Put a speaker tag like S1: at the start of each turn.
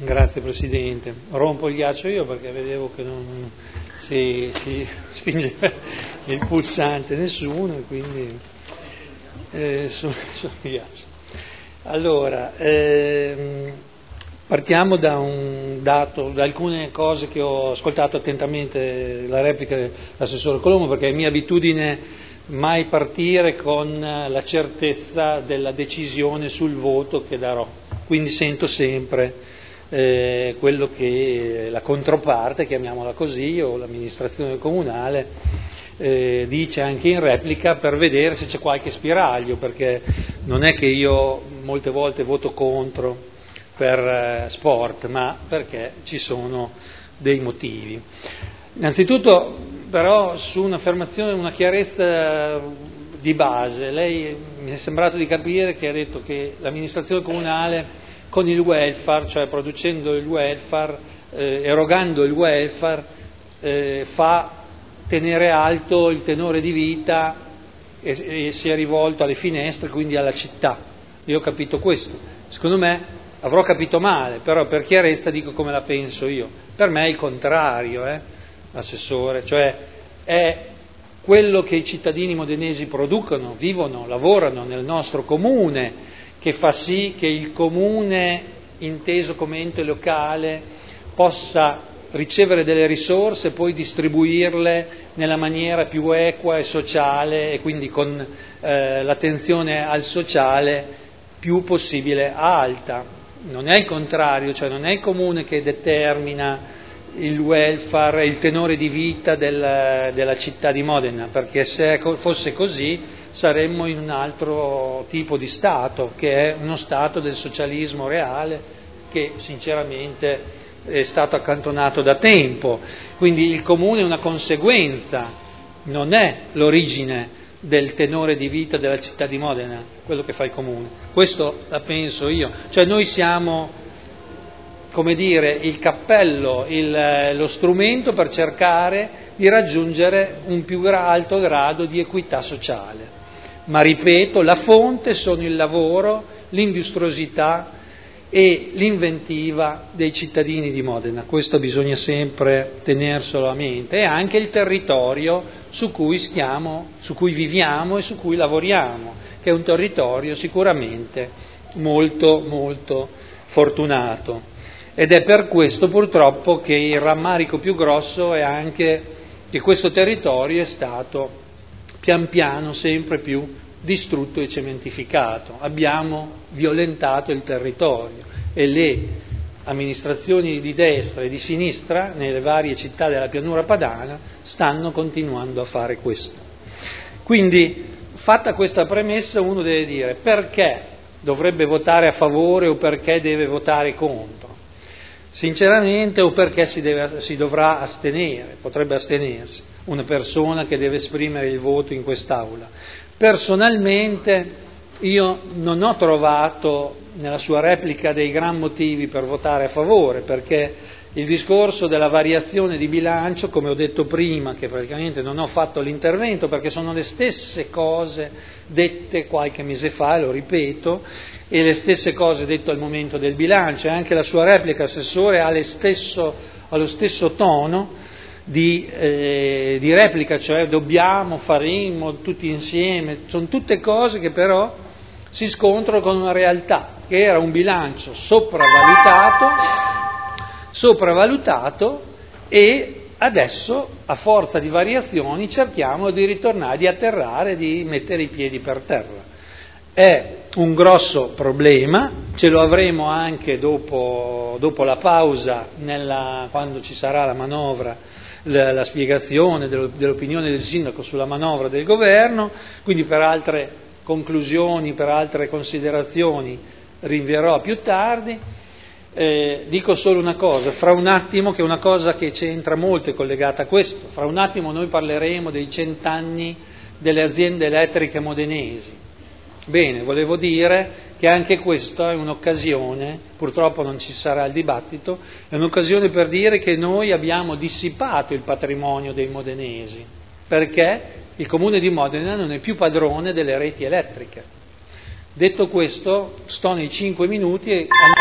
S1: Grazie Presidente. Rompo il ghiaccio io perché vedevo che non si spingeva il pulsante nessuno, e quindi sono ghiaccio. Allora, partiamo da un dato, da alcune cose che ho ascoltato attentamente la replica dell'assessore Colombo, perché è mia abitudine mai partire con la certezza della decisione sul voto che darò, quindi sento sempre quello che la controparte, chiamiamola così, o l'amministrazione comunale dice anche in replica, per vedere se c'è qualche spiraglio, perché non è che io molte volte voto contro per sport, ma perché ci sono dei motivi. Innanzitutto però su un'affermazione, una chiarezza di base, lei mi è sembrato di capire che ha detto che l'amministrazione comunale con il welfare, cioè producendo il welfare, erogando il welfare, fa tenere alto il tenore di vita e si è rivolto alle finestre, quindi alla città. Io ho capito questo. Secondo me avrò capito male, però per chiarezza dico come la penso io. Per me è il contrario, Assessore, cioè è quello che i cittadini modenesi producono, vivono, lavorano nel nostro comune, che fa sì che il comune, inteso come ente locale, possa ricevere delle risorse e poi distribuirle nella maniera più equa e sociale, e quindi con l'attenzione al sociale più possibile alta. Non è il contrario, cioè non è il comune che determina il welfare, il tenore di vita della città di Modena, perché se fosse così saremmo in un altro tipo di Stato, che è uno Stato del socialismo reale, che sinceramente è stato accantonato da tempo. Quindi il comune è una conseguenza, non è l'origine del tenore di vita della città di Modena, quello che fa il comune. Questo la penso io. Cioè noi siamo, come dire, il cappello, lo strumento per cercare di raggiungere un più alto grado di equità sociale. Ma ripeto, la fonte sono il lavoro, l'industriosità e l'inventiva dei cittadini di Modena. Questo bisogna sempre tenerselo a mente, e anche il territorio su cui viviamo e su cui lavoriamo, che è un territorio sicuramente molto, molto fortunato. Ed è per questo purtroppo che il rammarico più grosso è anche che questo territorio è stato pian piano sempre più distrutto e cementificato. Abbiamo violentato il territorio e le amministrazioni di destra e di sinistra nelle varie città della pianura padana stanno continuando a fare questo. Quindi, fatta questa premessa, uno deve dire perché dovrebbe votare a favore o perché deve votare contro. Sinceramente, o perché si dovrà astenere, potrebbe astenersi una persona che deve esprimere il voto in quest'Aula. Personalmente io non ho trovato nella sua replica dei gran motivi per votare a favore, perché il discorso della variazione di bilancio, come ho detto prima, che praticamente non ho fatto l'intervento perché sono le stesse cose dette qualche mese fa, lo ripeto, e le stesse cose dette al momento del bilancio, e anche la sua replica, Assessore, ha lo stesso tono di replica, cioè faremo tutti insieme. Sono tutte cose che però si scontrano con una realtà, che era un bilancio sopravvalutato, e adesso a forza di variazioni cerchiamo di ritornare, di atterrare, di mettere i piedi per terra. È un grosso problema, ce lo avremo anche dopo la pausa, quando ci sarà la manovra, la spiegazione dell'opinione del sindaco sulla manovra del governo, quindi per altre conclusioni, per altre considerazioni rinvierò a più tardi. Dico solo una cosa, fra un attimo, che è una cosa che c'entra molto, è collegata a questo, fra un attimo noi parleremo dei 100 anni delle aziende elettriche modenesi. Bene, volevo dire che anche questa è un'occasione, purtroppo non ci sarà il dibattito, è un'occasione per dire che noi abbiamo dissipato il patrimonio dei modenesi, perché il Comune di Modena non è più padrone delle reti elettriche. Detto questo, sto nei 5 minuti e